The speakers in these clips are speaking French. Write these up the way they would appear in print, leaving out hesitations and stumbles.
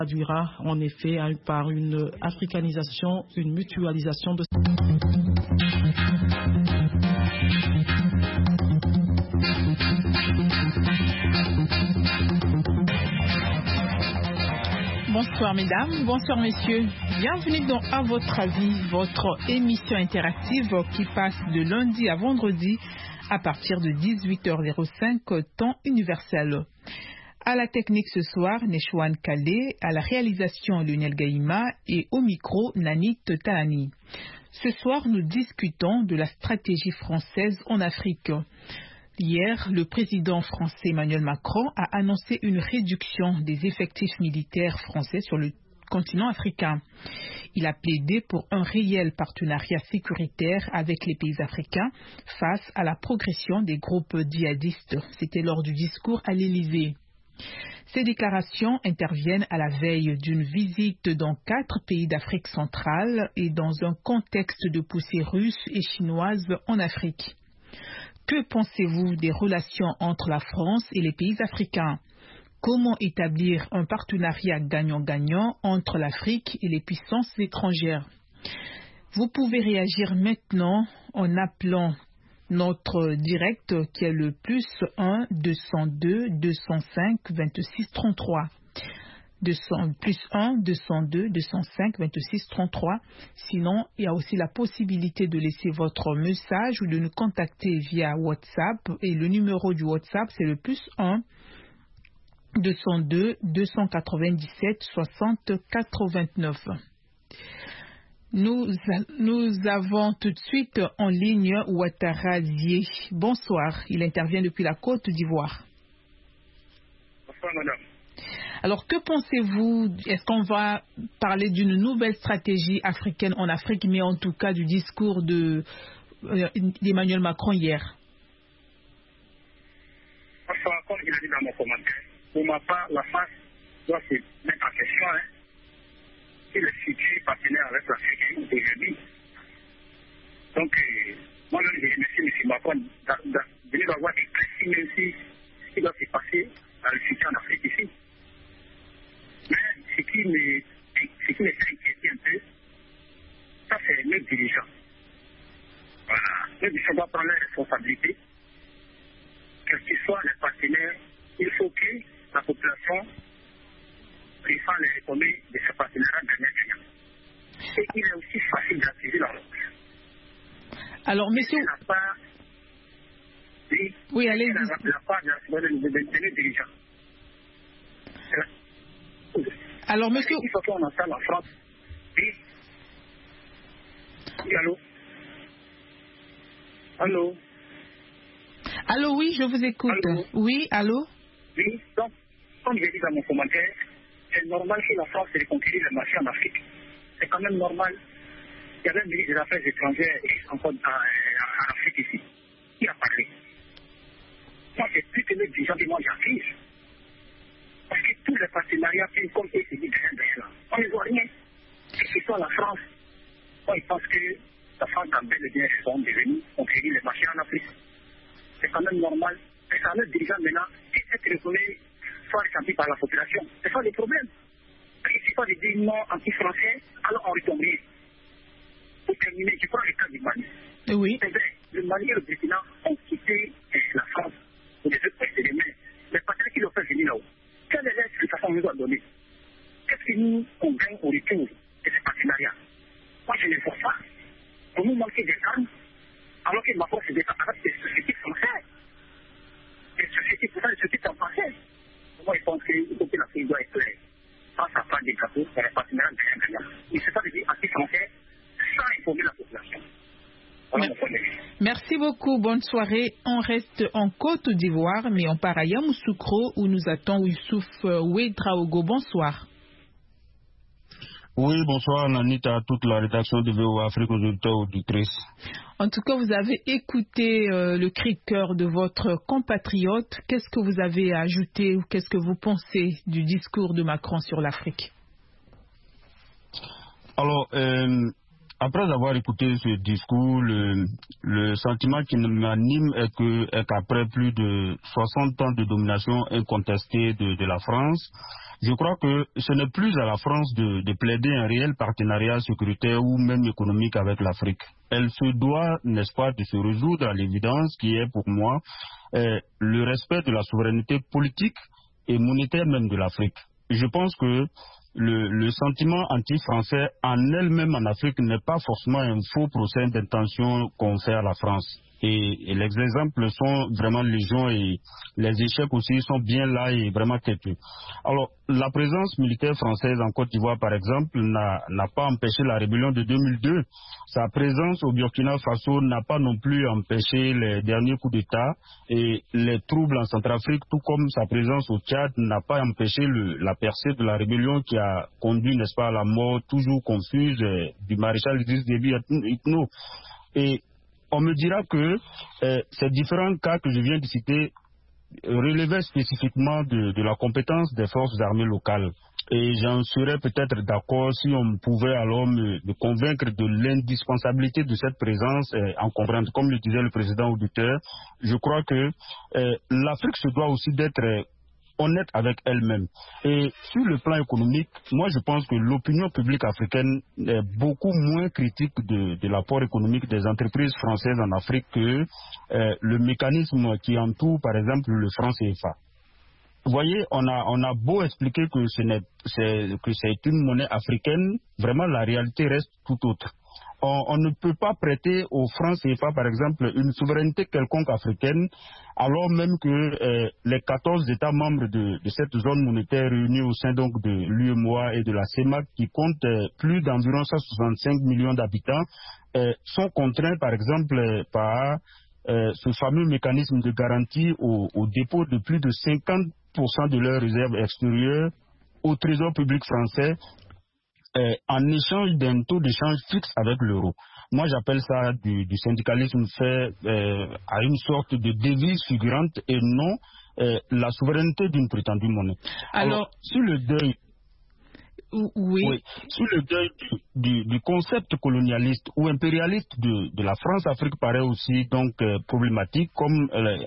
traduira en effet par une africanisation, une mutualisation de... Bonsoir mesdames, bonsoir messieurs. Bienvenue dans À votre avis, votre émission interactive qui passe de lundi à vendredi à partir de 18h05 temps universel. À la technique ce soir, Neshwan Kale, à la réalisation Lionel Gaïma et au micro Nanit Tahani. Ce soir, nous discutons de la stratégie française en Afrique. Hier, le président français Emmanuel Macron a annoncé une réduction des effectifs militaires français sur le continent africain. Il a plaidé pour un réel partenariat sécuritaire avec les pays africains face à la progression des groupes djihadistes. C'était lors du discours à l'Élysée. Ces déclarations interviennent à la veille d'une visite dans 4 pays d'Afrique centrale et dans un contexte de poussée russe et chinoise en Afrique. Que pensez-vous des relations entre la France et les pays africains? Comment établir un partenariat gagnant-gagnant entre l'Afrique et les puissances étrangères? Vous pouvez réagir maintenant en appelant notre direct qui est le +1 202 205 26 33. +1 202 205 26 33. Sinon, il y a aussi la possibilité de laisser votre message ou de nous contacter via WhatsApp. Et le numéro du WhatsApp, c'est le +1 202 297 60 89. Nous avons tout de suite en ligne Ouattara Dié. Bonsoir, il intervient depuis la Côte d'Ivoire. Bonsoir madame. Alors que pensez-vous? Est-ce qu'on va parler d'une nouvelle stratégie africaine en Afrique, mais en tout cas du discours d'Emmanuel Macron hier? Enfin, comme je l'ai dit dans mon commentaire, pour ma part, la France doit se mettre en question. Et le futur partenaire avec l'Afrique aujourd'hui. Donc, moi-même, je remercie M. Macron de nous avoir éclairci même si ce qui doit se passer dans le futur en Afrique ici. Mais ce qui me fait inquiéter un peu, ça c'est nos dirigeants. Voilà. Nos dirigeants doivent prendre leurs responsabilités. Quels qu'ils soient les partenaires, il faut que la population préfère les retombées de ces partenariats gagnants. Et il est aussi facile d'activer la route. Alors, monsieur... Oui, allez-y. La part de nos dirigeants. Alors, monsieur... Il faut qu'on entende la France. Oui. Oui, allô? Allô? Allô, oui, je vous écoute. Allô? Oui, allô? Oui, donc, comme je l'ai dit dans mon commentaire, c'est normal que la France ait conquérir le marché en Afrique. C'est quand même normal. Il y a même ministre des Affaires étrangères encore en Afrique ici. Qui a parlé? Moi, c'est plus que les dirigeants que moi j'accuse. Parce que tous les partenariats, comme eux, c'est dit derrière. On ne voit rien. Que ce soit la France, moi, je pense que la France a bel et bien raison de venir conquérir les marchés en Afrique. C'est quand même normal. C'est quand même dirigeants maintenant qui être reconnus soit ressentis par la population. C'est ça le problème. Il ne suffit pas de dire non anti-français, alors on retombe. Pour terminer, je prends le cas du Mali. Oui. C'est vrai, le Mali et le Burkina ont quitté la France pour les autres pays de mer. Les partenaires qui l'ont fait venir là-haut. Quelle est l'explication qu'on nous a donnée? Qu'est-ce que nous, on gagne au retour de ces partenariats? Moi, je ne vois pas. On nous manque des armes, alors que Macron se défend avec des sociétés françaises. Des sociétés, pourtant, des sociétés en français. Moi, je pense qu'il faut que l'Afrique doit être claire. Quand ça parle des gâteaux, c'est les partenariats gagnants. Il ne faut pas dire anti-français sans informer la population. Voilà mon point de vue. Merci beaucoup, bonne soirée. On reste en Côte d'Ivoire, mais on part à Yamoussoukro où nous attend Youssouf Ouedraogo. Bonsoir. Oui, bonsoir Nanita, à toute la rédaction de VOA Afrique, aux auditeurs auditrices. En tout cas, vous avez écouté le cri de cœur de votre compatriote. Qu'est-ce que vous avez ajouté ou qu'est-ce que vous pensez du discours de Macron sur l'Afrique? Alors, après avoir écouté ce discours, le sentiment qui m'anime est qu'après plus de 60 ans de domination incontestée de la France, Je crois que ce n'est plus à la France de plaider un réel partenariat sécuritaire ou même économique avec l'Afrique. Elle se doit, n'est-ce pas, de se résoudre à l'évidence qui est pour moi le respect de la souveraineté politique et monétaire même de l'Afrique. Je pense que le sentiment anti-français en elle-même en Afrique n'est pas forcément un faux procès d'intention qu'on fait à la France. Et les exemples sont vraiment légion et les échecs aussi sont bien là et vraiment têtus. Alors, la présence militaire française en Côte d'Ivoire, par exemple, n'a pas empêché la rébellion de 2002. Sa présence au Burkina Faso n'a pas non plus empêché les derniers coups d'État et les troubles en Centrafrique, tout comme sa présence au Tchad n'a pas empêché la percée de la rébellion qui a conduit, n'est-ce pas, à la mort toujours confuse du maréchal Idriss Déby Itno. Et on me dira que ces différents cas que je viens de citer relevaient spécifiquement de la compétence des forces armées locales. Et j'en serais peut-être d'accord si on pouvait alors me convaincre de l'indispensabilité de cette présence en comprendre. Comme le disait le président auditeur, je crois que l'Afrique se doit aussi d'être honnête avec elle-même. Et sur le plan économique, moi je pense que l'opinion publique africaine est beaucoup moins critique de l'apport économique des entreprises françaises en Afrique que le mécanisme qui entoure par exemple le franc CFA. Vous voyez, on a beau expliquer que c'est une monnaie africaine, vraiment la réalité reste tout autre. On ne peut pas prêter au franc CFA, par exemple, une souveraineté quelconque africaine, alors même que les 14 États membres de cette zone monétaire réunis au sein donc de l'UEMOA et de la CEMAC, qui comptent plus d'environ 165 millions d'habitants, sont contraints, par exemple, par ce fameux mécanisme de garantie au dépôt de plus de 50% de leurs réserves extérieures au Trésor public français, en échange d'un taux d'échange fixe avec l'euro. Moi, j'appelle ça du syndicalisme fait à une sorte de devise figurante et non la souveraineté d'une prétendue monnaie. Alors sur le deuil, oui, sur le deuil du concept colonialiste ou impérialiste de la France-Afrique paraît aussi donc problématique, comme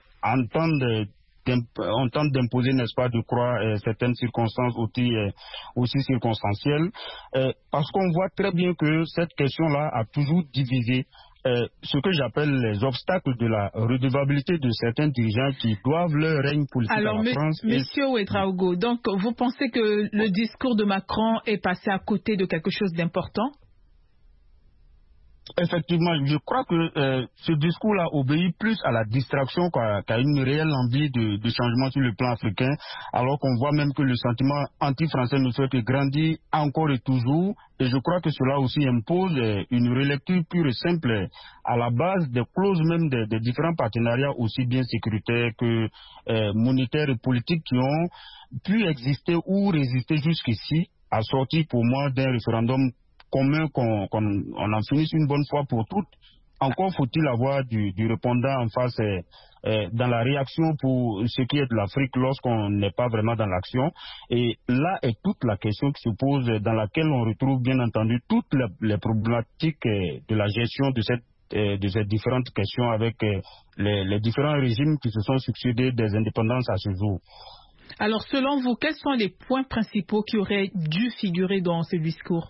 on tente d'imposer, n'est-ce pas, de croire certaines circonstances aussi circonstancielles, parce qu'on voit très bien que cette question-là a toujours divisé ce que j'appelle les obstacles de la redevabilité de certains dirigeants qui doivent leur règne politique à la France. Alors, Monsieur Ouedraogo, donc vous pensez que le discours de Macron est passé à côté de quelque chose d'important? Effectivement, je crois que ce discours-là obéit plus à la distraction qu'à une réelle envie de changement sur le plan africain, alors qu'on voit même que le sentiment anti-français ne fait que grandir encore et toujours. Et je crois que cela aussi impose une relecture pure et simple à la base des clauses même des différents partenariats, aussi bien sécuritaires que monétaires et politiques, qui ont pu exister ou résister jusqu'ici, à sortir pour moi d'un référendum commun, qu'on en finisse une bonne fois pour toutes. Encore faut-il avoir du répondant en face dans la réaction pour ce qui est de l'Afrique lorsqu'on n'est pas vraiment dans l'action. Et là est toute la question qui se pose, dans laquelle on retrouve bien entendu toutes les problématiques de la gestion de ces différentes questions avec les différents régimes qui se sont succédés des indépendances à ce jour. Alors selon vous, quels sont les points principaux qui auraient dû figurer dans ce discours?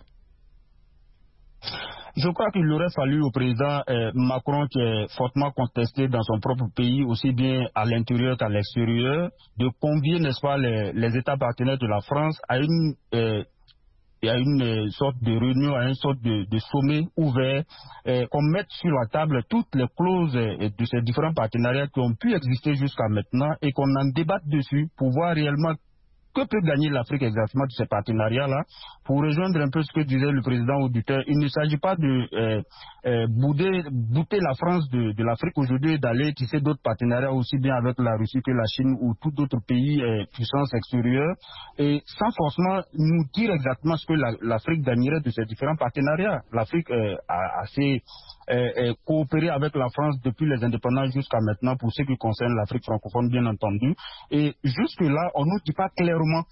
Je crois qu'il aurait fallu au président Macron, qui est fortement contesté dans son propre pays, aussi bien à l'intérieur qu'à l'extérieur, de convier, n'est-ce pas, les États partenaires de la France à une sorte de réunion, à une sorte de sommet ouvert, qu'on mette sur la table toutes les clauses de ces différents partenariats qui ont pu exister jusqu'à maintenant et qu'on en débatte dessus pour voir réellement que peut gagner l'Afrique exactement de ces partenariats-là. Pour rejoindre un peu ce que disait le président auditeur, il ne s'agit pas de bouter la France de l'Afrique aujourd'hui et d'aller tisser d'autres partenariats aussi bien avec la Russie que la Chine ou tout autre pays puissance extérieure, et sans forcément nous dire exactement ce que l'Afrique gagnerait de ces différents partenariats. L'Afrique a assez coopéré avec la France depuis les indépendances jusqu'à maintenant pour ce qui concerne l'Afrique francophone, bien entendu. Et jusque-là, on ne nous dit pas clairement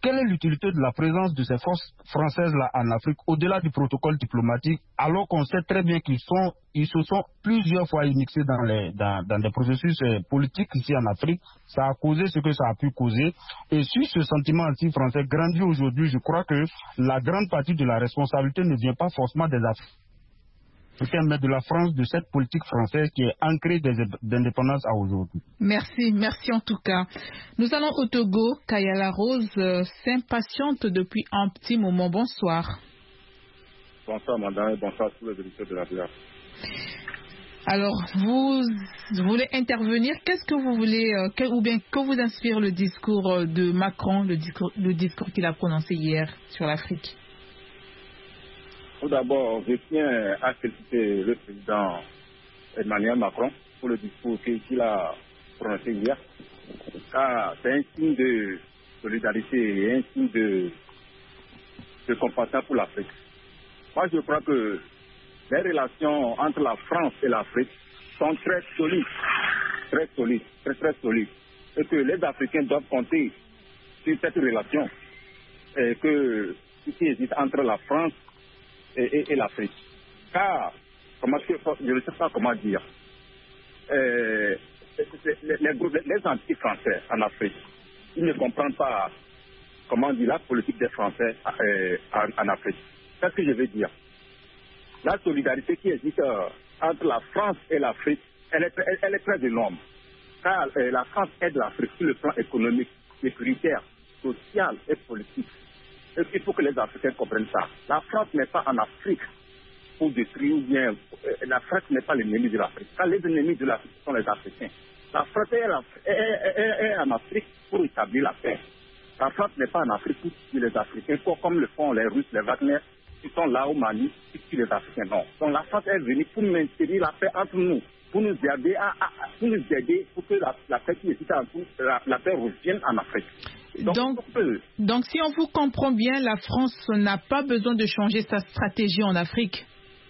quelle est l'utilité de la présence de ces forces françaises-là en Afrique, au-delà du protocole diplomatique, alors qu'on sait très bien qu'ils se sont plusieurs fois immixés dans des processus politiques ici en Afrique. Ça a causé ce que ça a pu causer. Et si ce sentiment anti-français grandit aujourd'hui, je crois que la grande partie de la responsabilité ne vient pas forcément des Africains, mais de la France, de cette politique française qui est ancrée d'indépendance à aujourd'hui. Merci en tout cas. Nous allons au Togo. Kayala Rose s'impatiente depuis un petit moment. Bonsoir. Bonsoir madame, bonsoir à tous les auditeurs de la BIA. Alors, vous voulez intervenir. Qu'est-ce que vous voulez, ou bien que vous inspire le discours de Macron, le discours qu'il a prononcé hier sur l'Afrique? Tout d'abord, je tiens à féliciter le président Emmanuel Macron pour le discours qu'il a prononcé hier, car c'est un signe de solidarité et un signe de compassion pour l'Afrique. Moi, je crois que les relations entre la France et l'Afrique sont très solides, très solides, et que les Africains doivent compter sur cette relation, et que ce qui existe entre la France et l'Afrique. Car, je ne sais pas comment dire, les anti-français en Afrique, ils ne comprennent pas, comment dire, la politique des Français en Afrique. C'est ce que je veux dire. La solidarité qui existe entre la France et l'Afrique, elle est très énorme. Car la France aide l'Afrique sur le plan économique, sécuritaire, social et politique. Et il faut que les Africains comprennent ça. La France n'est pas en Afrique pour détruire ou bien. La France n'est pas l'ennemi de l'Afrique. Car les ennemis de l'Afrique sont les Africains. La France est en Afrique pour établir la paix. La France n'est pas en Afrique pour tuer les Africains, comme le font les Russes, les Wagner, qui sont là au Mali, qui tuent les Africains. Non. Donc la France est venue pour maintenir la paix entre nous, pour nous aider pour que la paix qui existe en tout, la paix revienne en Afrique. Donc, si on vous comprend bien, la France n'a pas besoin de changer sa stratégie en Afrique.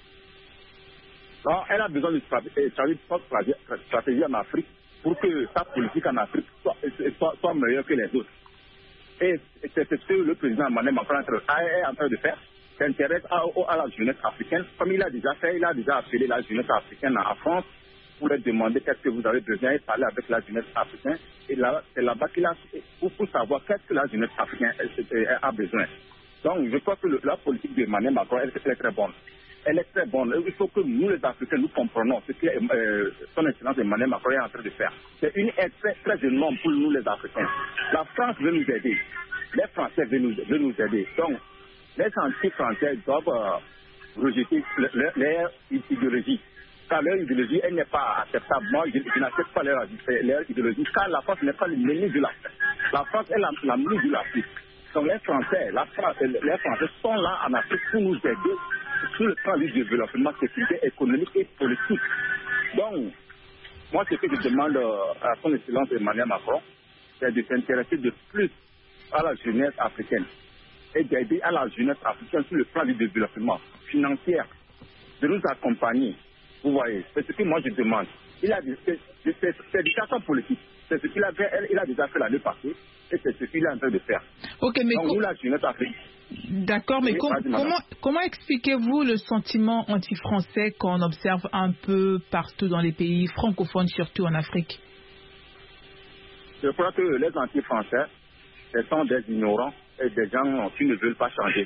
Non, elle a besoin de changer sa stratégie en Afrique pour que sa politique en Afrique soit meilleure que les autres. Et c'est ce que le président Emmanuel Macron est en train de faire. S'intéresse à la jeunesse africaine. Comme il a déjà fait, il a déjà appelé la jeunesse africaine en France pour leur demander qu'est-ce que vous avez besoin et parler avec la jeunesse africaine. Et là, c'est là-bas qu'il a pour savoir qu'est-ce que la jeunesse africaine a besoin. Donc, je crois que la politique de Emmanuel Macron, elle est très bonne. Elle est très bonne. Il faut que nous, les Africains, nous comprenions ce que son excellence Emmanuel Macron est en train de faire. C'est une aide très, très énorme pour nous, les Africains. La France veut nous aider. Les Français veulent nous aider. Donc, les anti-français doivent rejeter leur idéologie. Car leur idéologie, elle n'est pas acceptable. Moi, je n'accepte pas leur idéologie, car la France n'est pas l'ennemi de l'Afrique. La France est l'ennemi de l'Afrique. Donc les Français sont là en Afrique pour nous aider sur le plan du développement sécurité économique et politique. Donc, moi, ce que je demande à son excellence Emmanuel Macron, c'est de s'intéresser de plus à la jeunesse africaine et d'aider à la jeunesse africaine sur le plan du développement financier, de nous accompagner. Vous voyez, c'est ce que moi je demande. C'est du carton politique. C'est ce qu'il a déjà fait l'année passée et c'est ce qu'il est en train de faire. Ok, mais donc, nous, la jeunesse africaine. D'accord, mais comment expliquez-vous le sentiment anti-français qu'on observe un peu partout dans les pays francophones, surtout en Afrique? Je crois que les anti-français, ce sont des ignorants et des gens qui ne veulent pas changer.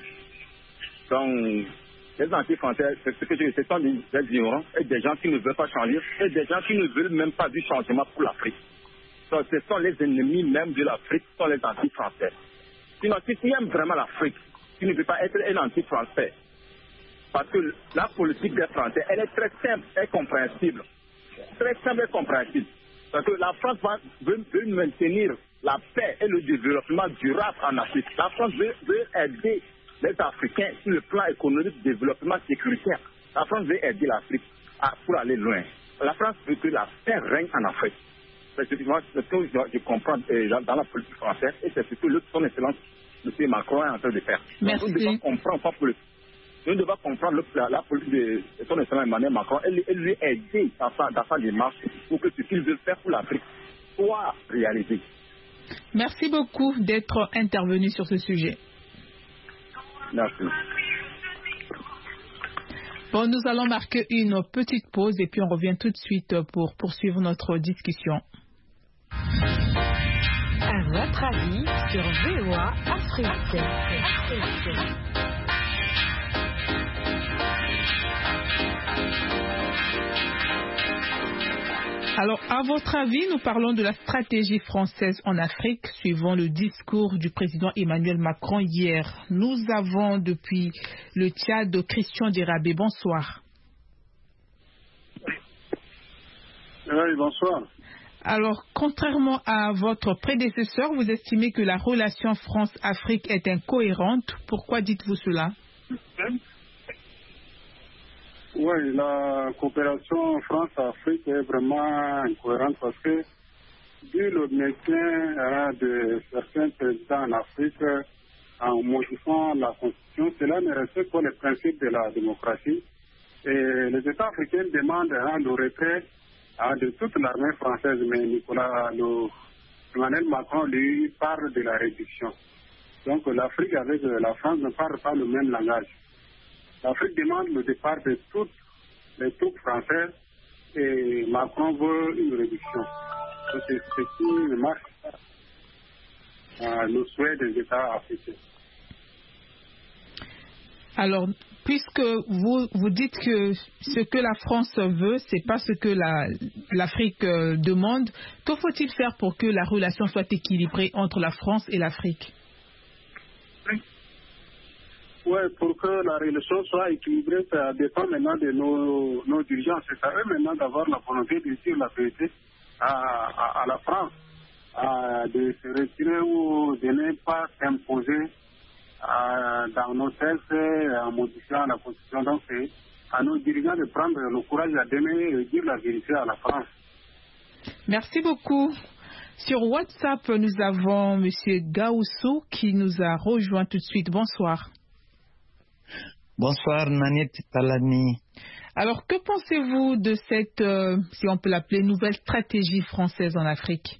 Donc, les anti-français, ce sont des ignorants et des gens qui ne veulent pas changer et des gens qui ne veulent même pas du changement pour l'Afrique. Donc, ce sont les ennemis même de l'Afrique, ce sont les anti-français. Sinon, si tu aimes vraiment l'Afrique, tu ne peux pas être un anti-français. Parce que la politique des Français, elle est très simple et compréhensible. Très simple et compréhensible. Parce que la France veut maintenir la paix et le développement durable en Afrique. La France veut aider les Africains sur le plan économique, développement sécuritaire. La France veut aider l'Afrique pour aller loin. La France veut que la paix règne en Afrique. C'est ce que je comprends dans la politique française et c'est ce que son excellence M. Macron est en train de faire. Merci. Nous devons comprendre la politique de son excellence Emmanuel Macron et lui aider dans sa démarche pour que ce qu'il veut faire pour l'Afrique soit réalisé. Merci beaucoup d'être intervenu sur ce sujet. Merci. Bon, nous allons marquer une petite pause et puis on revient tout de suite pour poursuivre notre discussion. À votre avis sur VOA Afrique. Alors, à votre avis, nous parlons de la stratégie française en Afrique, suivant le discours du président Emmanuel Macron hier. Nous avons depuis le Tchad Christian Dérabé. Bonsoir. Oui, bonsoir. Alors, contrairement à votre prédécesseur, vous estimez que la relation France-Afrique est incohérente. Pourquoi dites-vous cela? Oui, la coopération France-Afrique est vraiment incohérente parce que, vu le maintien de certains présidents en Afrique en modifiant la Constitution, cela ne respecte pas les principes de la démocratie. Et les États africains demandent le retrait de toute l'armée française, mais Emmanuel Macron lui parle de la réduction. Donc l'Afrique avec la France ne parle pas le même langage. L'Afrique demande le départ de toutes les troupes françaises et Macron veut une réduction. Donc c'est ce qui marche le souhait des États africains. Alors, puisque vous dites que ce que la France veut, c'est pas ce que l'Afrique demande, que faut-il faire pour que la relation soit équilibrée entre la France et l'Afrique? Oui, pour que la relation soit équilibrée, ça dépend maintenant de nos dirigeants. C'est à eux maintenant d'avoir la volonté de dire la vérité à la France, de se retirer ou de ne pas s'imposer dans nos textes en modifiant la Constitution. Donc c'est à nos dirigeants de prendre le courage à donner et de dire la vérité à la France. Merci beaucoup. Sur WhatsApp, nous avons M. Gaoussou qui nous a rejoint tout de suite. Bonsoir. Bonsoir Nanette Talani. Alors, que pensez-vous de cette, si on peut l'appeler, nouvelle stratégie française en Afrique?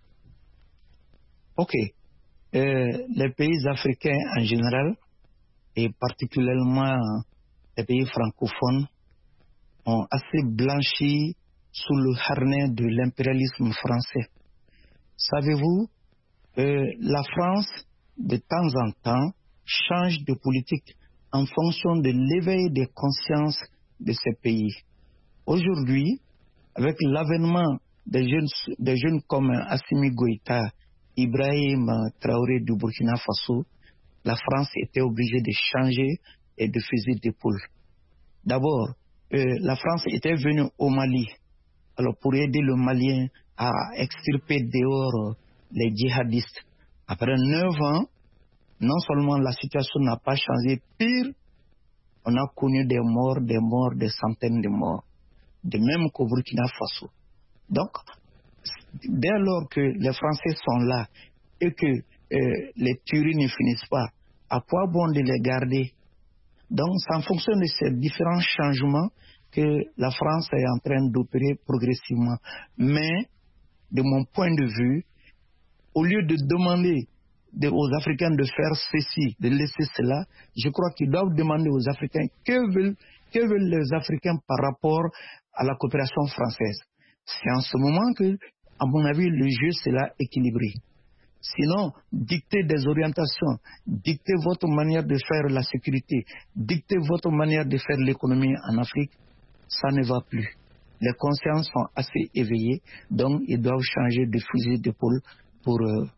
Ok. Les pays africains en général, et particulièrement les pays francophones, ont assez blanchi sous le harnais de l'impérialisme français. Savez-vous, la France, de temps en temps, change de politique en fonction de l'éveil des consciences de ces pays. Aujourd'hui, avec l'avènement des jeunes comme Assimi Goïta, Ibrahim Traoré du Burkina Faso, la France était obligée de changer et de fusil d'épaule. D'abord, la France était venue au Mali alors pour aider le Malien à extirper dehors les djihadistes. Après 9 ans, non seulement la situation n'a pas changé, pire, on a connu des morts, des centaines de morts. De même qu'au Burkina Faso. Donc, dès lors que les Français sont là et que les tueries ne finissent pas, à quoi bon de les garder? Donc, c'est en fonction de ces différents changements que la France est en train d'opérer progressivement. Mais, de mon point de vue, au lieu de demander aux Africains de faire ceci, de laisser cela, je crois qu'ils doivent demander aux Africains que veulent les Africains par rapport à la coopération française. C'est en ce moment que, à mon avis, le jeu sera équilibré. Sinon, dicter des orientations, dicter votre manière de faire la sécurité, dicter votre manière de faire l'économie en Afrique, ça ne va plus. Les consciences sont assez éveillées, donc ils doivent changer de fusil d'épaule pour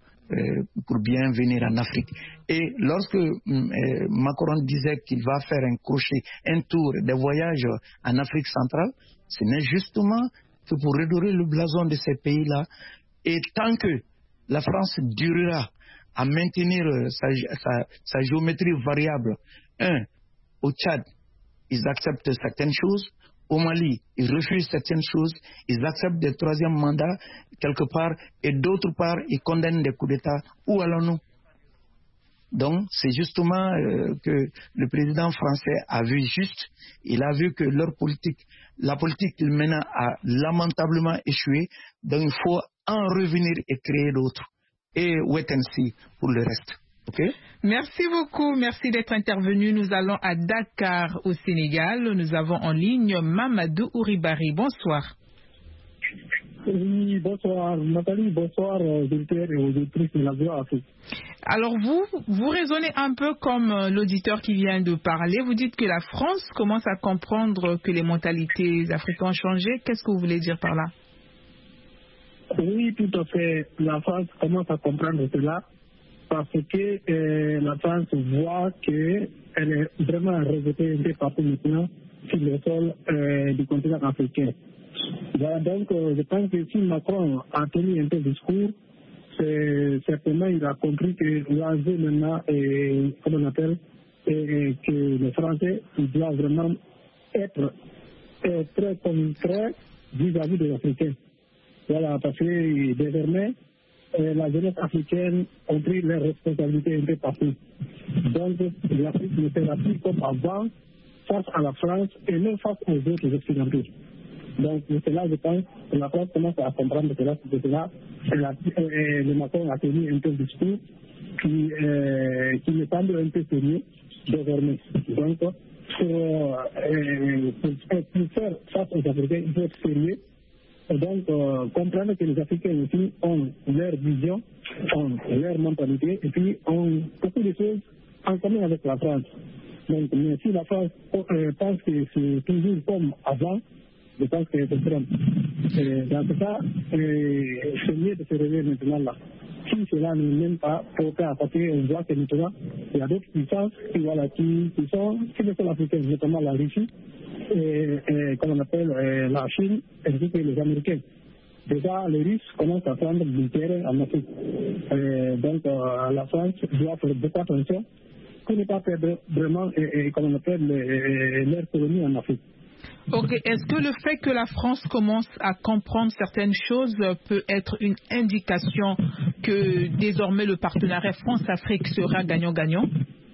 bien venir en Afrique. Et lorsque Macron disait qu'il va faire un crochet, un tour, des voyages en Afrique centrale, ce n'est justement que pour redorer le blason de ces pays-là. Et tant que la France durera à maintenir sa géométrie variable, au Tchad, ils acceptent certaines choses. Au Mali, ils refusent certaines choses, ils acceptent des troisièmes mandats quelque part, et d'autre part, ils condamnent des coups d'État. Où allons-nous? Donc, c'est justement que le président français a vu juste, il a vu que leur politique, la politique qu'il menait a lamentablement échoué, donc il faut en revenir et créer d'autres. et wait and see pour le reste. Okay? Merci beaucoup, merci d'être intervenu. Nous allons à Dakar au Sénégal. Nous avons en ligne Mamadou Ouribari. Bonsoir. Oui, bonsoir Nathalie, bonsoir aux auditeurs et aux auditrices de la Voix Afrique. Alors vous raisonnez un peu comme l'auditeur qui vient de parler. Vous dites que la France commence à comprendre que les mentalités africaines ont changé. Qu'est-ce que vous voulez dire par là? Oui, tout à fait. La France commence à comprendre cela parce que la France voit qu'elle est vraiment rejetée un peu partout maintenant sur le sol du continent africain. Voilà, donc je pense que si Macron a tenu un peu de discours, certainement il a compris que l'enjeu maintenant est, comme on appelle, que les Français doivent vraiment être très concrets vis-à-vis des Africains. Voilà, parce que désormais, la jeunesse africaine a pris leurs responsabilités un peu partout. Donc l'Afrique ne sera plus comme avant face à la France et même face aux autres occidentaux. Donc, c'est là, je pense, que la France commence à comprendre que là, le Macron a tenu un peu de discours qui me semble un peu sérieux désormais. Donc, pour faire face aux Africains, il faut être sérieux. Et donc, comprendre que les Africains aussi ont leur vision, ont leur mentalité, et puis ont beaucoup de choses en commun avec la France. Donc, mais si la France pense que c'est toujours comme avant, je pense que c'est trompe. Dans ce cas, c'est mieux de se réveiller maintenant là. Si cela ne mène pas au cas, parce qu'on voit que maintenant, il y a d'autres puissances qui sont les seuls africains, notamment la Russie, et comme on appelle la Chine, ainsi que les Américains. Déjà, les Russes commencent à prendre du terrain en Afrique. Donc, la France doit faire beaucoup attention pour ne pas perdre vraiment, comme on appelle, leurs colonies en Afrique. Ok, est-ce que le fait que la France commence à comprendre certaines choses peut être une indication que désormais le partenariat France-Afrique sera gagnant-gagnant?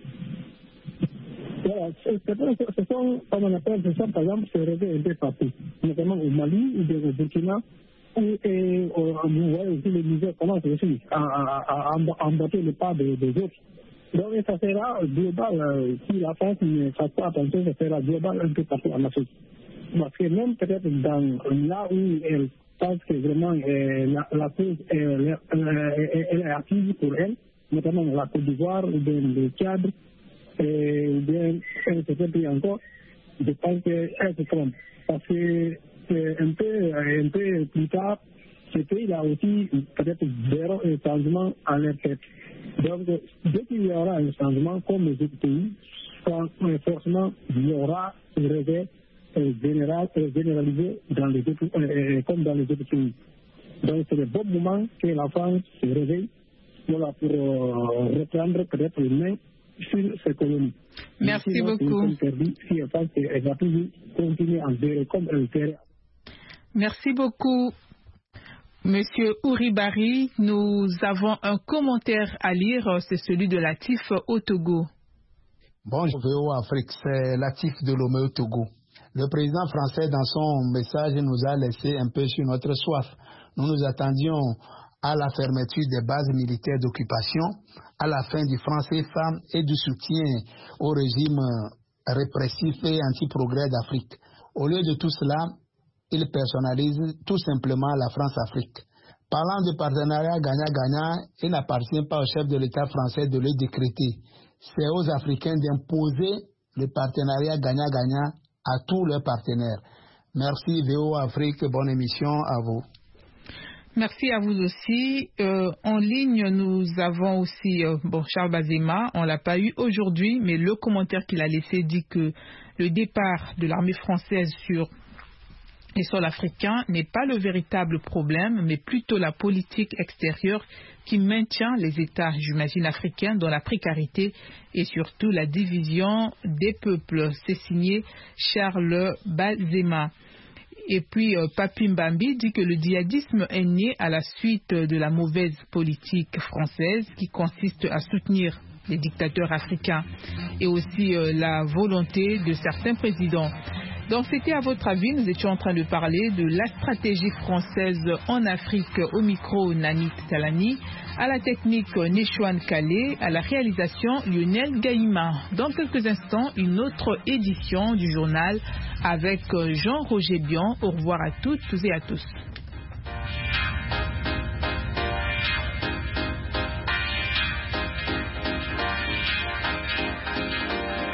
Voilà, ce sont, comme on appelle, ce sont par exemple se réveiller un peu partout, notamment au Mali ou au Burkina, où vous voyez aussi le Niger commence aussi à emboîter le pas des autres. Donc ça sera global, si la France ne fait pas attention, ça sera global un peu partout en Afrique. Parce que même peut-être là où elle pense que vraiment la cause elle est acquise pour elle, notamment la Côte d'Ivoire ou bien le Tchad, ou bien certains pays encore, je pense qu'elle se trompe. Parce que un peu plus tard, ces pays-là aussi peut-être verront un changement à leur tête. Donc, dès qu'il y aura un changement comme les autres pays, forcément, il y aura un réveil généralisé dans les autres, comme dans les autres pays. Donc, c'est le bon moment que la France se réveille pour reprendre peut-être les mains sur ses colonies. Merci beaucoup. Si elle pense qu'elle va toujours continuer à gérer comme elle fait. Merci beaucoup. Monsieur Ouribari, nous avons un commentaire à lire, c'est celui de Latif au Togo. Bonjour VOA Afrique, c'est Latif de Lomé au Togo. Le président français, dans son message, nous a laissé un peu sur notre soif. Nous nous attendions à la fermeture des bases militaires d'occupation, à la fin du franc CFA et du soutien au régime répressif et anti-progrès d'Afrique. Au lieu de tout cela, il personnalise tout simplement la France-Afrique. Parlant de partenariat gagnant-gagnant, il n'appartient pas au chef de l'État français de le décréter. C'est aux Africains d'imposer le partenariat gagnant-gagnant à tous leurs partenaires. Merci VOA Afrique, bonne émission à vous. Merci à vous aussi. En ligne, nous avons aussi Charles Bazema. On ne l'a pas eu aujourd'hui, mais le commentaire qu'il a laissé dit que le départ de l'armée française sur les sols africains n'est pas le véritable problème, mais plutôt la politique extérieure qui maintient les États, j'imagine, africains dans la précarité et surtout la division des peuples. C'est signé Charles Bazema. Et puis Papi Mbambi dit que le djihadisme est né à la suite de la mauvaise politique française qui consiste à soutenir les dictateurs africains et aussi la volonté de certains présidents. Dans C'était à votre avis, nous étions en train de parler de la stratégie française en Afrique au micro Nanit Talani, à la technique Nechouane Kalé, à la réalisation Lionel Gaïma. Dans quelques instants, une autre édition du journal avec Jean-Roger Bion. Au revoir à toutes et à tous.